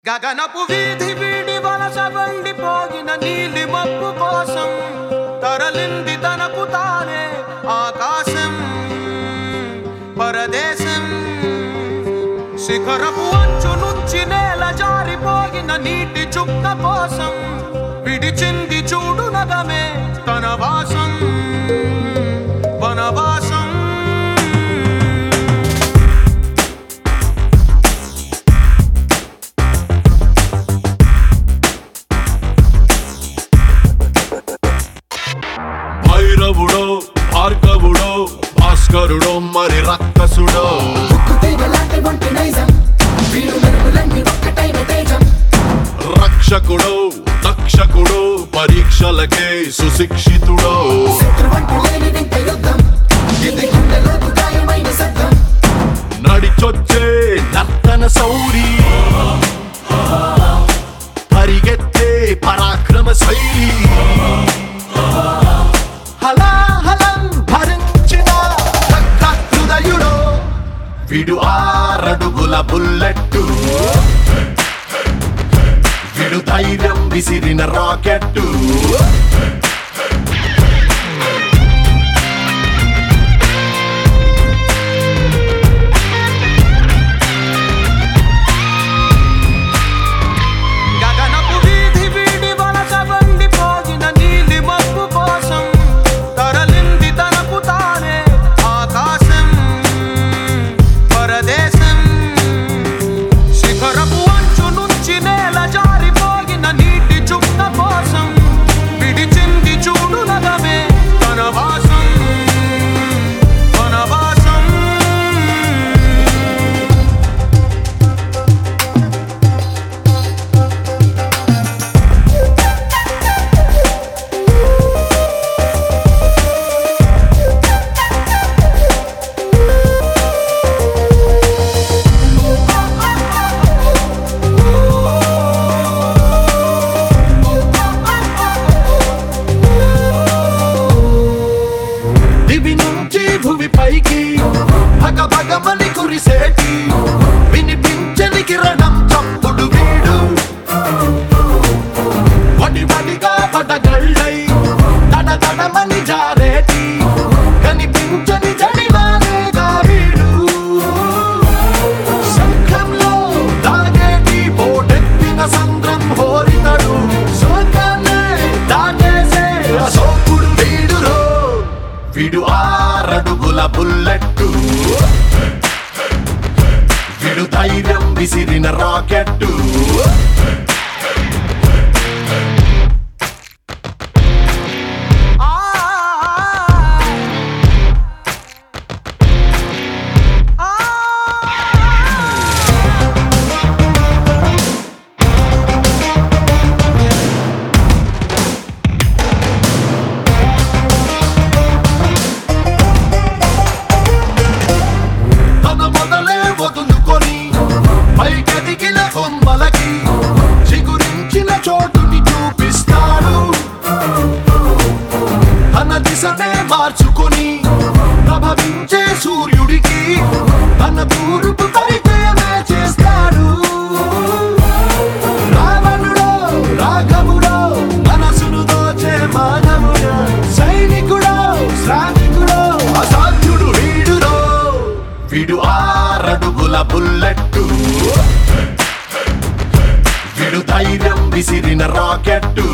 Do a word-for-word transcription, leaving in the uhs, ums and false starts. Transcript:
గగనపు వీధి వీడి వలస వండిపోగిన నీలి మబ్బు కోసం తరలింది తనకు తానే ఆకాశం పరదేశం. శిఖరపు అంచు నుంచి నేల జారిపోగిన నీటి చుక్క కోసం విడిచింది చూడు నగమే తన వాసం వనవాసం. భైరవుడో భార్గవుడో భాస్కరుడో మరి రక్కసుడో రక్షకుడో దక్షకుడో పరీక్షలకే సుశిక్షితుడో నడిచొచ్చే నర్తన సౌరి పరిగెత్తే పరాక్రమ శైలి విడు ఆరడుగుల బుల్లెట్టు విడు ధైర్యం విసిరిన రాకెట్టు. గగనపు వీధి వీడి వలస వండిపోగిన నీలి మబ్బు కోసం తరలింది తనకు తానే ఆకాశం పరదేశం. శిఖరపు అంచు నుంచి నేల జారిపోగిన నీటి చుక్క కోసం విడిచింది చూడు నగమే తన వాసం వనవాసం. దివి నుంచి భూమి పైకి భగ భగమని కురిసేటి వినిపించని కిరణం చప్పుడు వీడు వడి వడిగా పడగళ్ళై తడ తడమని జారేటి కనిపించని జడివానేగా వీడు. శంఖంలో దాగేటి పోటెత్తిన సంద్రం హోరితడు శోకాన్నే దాటేసే అశోకుడు వీడురో. విడు ఆరడుగుల బుల్లెట్టు విడు ధైర్యం విసిరిన రాకెట్టు. తన మొదలే వదులుకొని పైకెదిగిన కొమ్మలకి చిగురించిన చోటుని చూపిస్తాడు. తన దిశనే మార్చుకొని ప్రభవించే సూర్యుడికి తన తూర్పు పరిచయమే చేస్తాడు. రావణుడో రాఘవుడో మనసును దోచే మానవుడో సైనికుడో శ్రామికుడో అసాధ్యుడు వీడురో. విడు ఆరడుగుల బుల్లెట్టు విడు ధైర్యం విసిరిన రాకెట్టు.